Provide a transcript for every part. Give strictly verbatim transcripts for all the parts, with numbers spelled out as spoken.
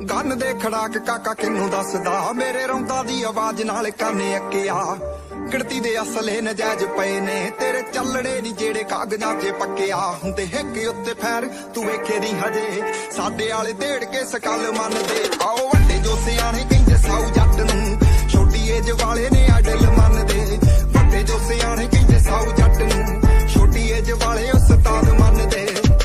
ਕੰਨ ਦੇ ਖੜਾਕ ਕਾਕਾ ਕਿਨੂੰ ਦੱਸਦਾ ਮੇਰੇ ਰੌਂਦਾ ਦੀ ਆਵਾਜ਼ ਨਾਲ ਕੰਨ ਅੱਕਿਆ ਗਿਣਤੀ ਦੇ ਅਸਲੇ ਨਜਾਇਜ਼ ਪਏ ਨੇ ਤੇਰੇ ਚੱਲਣੇ ਨੀ ਜਿਹੜੇ ਕਾਗਜ਼ਾਂ 'ਚ ਪੱਕਿਆ ਹੁੰਦੇ ਹਿੱਕ ਉੱਤੇ ਫੈਰ ਤੂੰ ਵੇਖੇ ਨਹੀਂ ਹਜੇ ਸਾਡੇ ਵਾਲੇ ਢੇੜ ਕੇ ਸਕਲ ਮੰਨਦੇ ਆਓ ਵੱਡੇ ਜੋ ਸਿਆਣੇ ਕਹਿੰਦੇ ਸਾਊ ਜੱਟ ਨੂੰ ਛੋਟੀ ਏਜ ਵਾਲੇ ਨੇ ਆਡਲ ਮੰਨਦੇ ਵੱਡੇ ਜੋ ਸਿਆਣੇ ਕਹਿੰਦੇ ਸਾਊ ਜੱਟ ਨੂੰ ਛੋਟੀ ਏਜ ਵਾਲੇ ਉਸਤਾਦ ਮੰਨਦੇ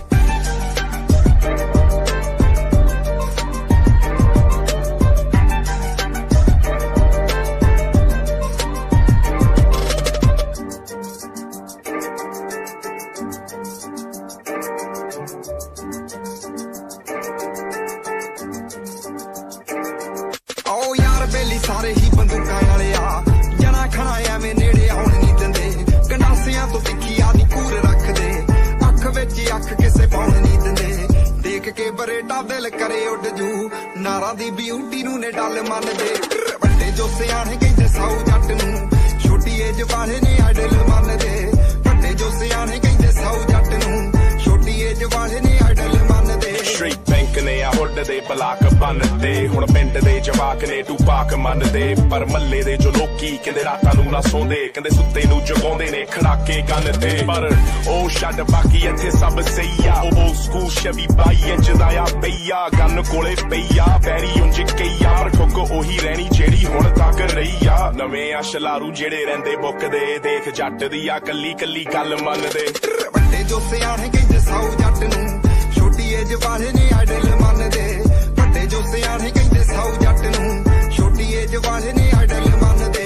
ਸਾਰੇ ਹੀ ਬੰਦੂਕਾਂ ਵਾਲੇ ਆ ਜਣਾ ਖਣਾ ਐਵੇਂ ਨੇੜੇ ਆਉਣ ਨਹੀਂ ਦਿੰਦੇ ਗੰਡਾਸਿਆਂ ਤੋਂ ਤਿੱਖੀ ਆ ਨੀ ਕੂਰ ਰੱਖਦੇ ਅੱਖ ਵਿੱਚ ਅੱਖ ਕਿਸੇ ਪਾਉਣ ਨਹੀਂ ਦਿੰਦੇ ਦੇਖ ਕੇ ਬਰੇਟਾ ਦਿਲ ਕਰੇ ਉੱਡ ਜੂ ਨਾਰਾਂ ਦੀ ਬਿਊਟੀ ਨੂੰ ਨੇ ਡੱਲ ਮੰਨਦੇ ਵੱਡੇ ਜੋ ਸਿਆਣੇ ਕਹਿੰਦੇ ਸਾਊ ਜੱਟ ਨੂੰ ਛੋਟੀ ਏਜ ਵਾਲੇ ਨੇ ਆਡਲ ਮੰਨਦੇ ਵੱਡੇ ਜੋ ਸਿਆਣੇ ਕਹਿੰਦੇ ਸਾਊ ਜੱਟ ਨੂੰ ਛੋਟੀ ਏਜ ਵਾਲੇ ਨੇ ਆਡਲ ਮੰਨਦੇ ਸਟ੍ਰੀਟ ਬੈਂਕ ਨੇ ਆ ਹੁੱਡ ਦੇ ਬਲਾਕ ਬੰਨਦੇ ਹੁਣ ਪਿੰਡ ਦੇ ਜਵਾਕ ਨੇ ਟੂ ਪਾਕ ਮੰਨਦੇ ਪਰ ਮੱਲੇ ਦੇ ਜੋ ਲੋਕੀ ਕਹਿੰਦੇ ਰਾਤਾਂ ਨੂੰ ਨਾ ਸੌਂਦੇ ਕਹਿੰਦੇ ਸੁੱਤੇ ਨੂੰ ਜਗਾਉਂਦੇ ਨੇ ਖੜਾਕੇ ਕੰਨ ਤੇ ਪਰ ਉਹ ਛੱਡ ਬਾਕੀ ਇੱਥੇ ਸਭ ਸਹੀ ਆ ਉਹ ਸਕੂਲ ਸ਼ਵੀ ਬਾਈ ਇੰਚ ਦਾ ਆ ਪਈਆ ਗੰਨ ਕੋਲੇ ਪਈਆ ਪੈਰੀ ਉਂਝ ਕਈਆ ਪਰ ਠੁੱਕ ਉਹੀ ਰਹਿਣੀ ਜਿਹੜੀ ਹੁਣ ਤੱਕ ਰਹੀ ਆ ਨਵੇਂ ਆ ਸ਼ਲਾਰੂ ਜਿਹੜੇ ਰਹਿੰਦੇ ਬੁੱਕਦੇ ਦੇਖ ਜੱਟ ਦੀ ਆ ਕੱਲੀ ਕੱਲੀ ਗੱਲ ਮੰਨਦੇ ਵੱਡੇ ਜੋ ਸਿਆਣੇ ਕਹਿੰਦੇ ਸਾਊ ਜੱਟ ਨੂੰ ਛੋਟੀ ਏਜ ਵਾਲੇ ਨੇ ਆਡਲ ਮੰਨਦੇ ਵੱਡੇ ਜੋ ਸਿਆਣੇ ਕਹਿੰਦੇ ਸਾਊ ਜੱਟ ਨੂੰ ਛੋਟੀ ਏਜ ਵਾਲੇ ਨੇ ਆਡਲ ਮੰਨਦੇ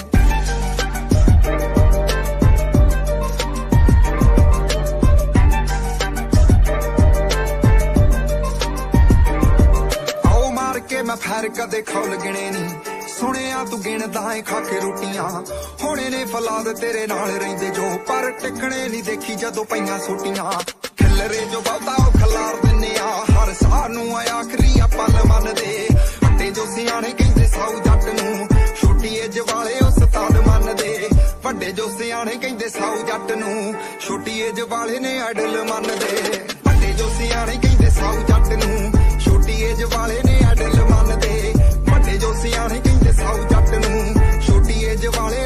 ਆਓ ਮਾਰ ਕੇ ਮੈਂ ਫੈਰ ਕਦੇ ਖੌਲ ਗਿਣੇ ਨੀ ਸੁਣਿਆ ਤੂੰ ਗਿਣਦਾ ਏ ਖਾ ਕੇ ਰੋਟੀਆਂ ਹੋਣੇ ਨੇ ਫਲਾਦ ਤੇਰੇ ਨਾਲ ਰਹਿੰਦੇ ਜੋ ਪਰ ਟਿਕਣੇ ਨਹੀਂ ਦੇਖੀ ਜਦੋਂ ਪਈਆਂ ਸੋਟੀਆਂ ਖਿਲਰੇ ਜੋ ਬਹੁਤਾ ਉਹ ਖਲਾਰ ਦਿੰਨੇ ਆ ਹਰ ਸਾਹ ਨੂੰ ਆਖਰੀ ਆ ਪਲ ਮੰਨਦੇ ਵੱਡੇ ਜੋ ਸਿਆਣੇ ਕਹਿੰਦੇ ਸਾਊ ਜੱਟ ਨੂੰ ਛੋਟੀ ਏਜ ਵਾਲੇ ਉਸਤਾਦ ਮੰਨਦੇ ਵੱਡੇ ਜੋ ਸਿਆਣੇ ਕਹਿੰਦੇ ਸਾਊ ਜੱਟ ਨੂੰ ਛੋਟੀ ਏਜ ਵਾਲੇ ਨੇ ਆਡਲ ਮੰਨਦੇ ਵੱਡੇ ਜੋ ਸਿਆਣੇ ਕਹਿੰਦੇ ਸਾਊ ਜੱਟ ਨੂੰ ਛੋਟੀ ਏਜ ਵਾਲੇ ਨੇ ਆਡਲ ਮੰਨਦੇ ਵੱਡੇ ਜੋ ਸਿਆਣੇ ਕਹਿੰਦੇ ਸਾਊ ਜੱਟ ਨੂੰ ਛੋਟੀ ਏਜ ਵਾਲੇ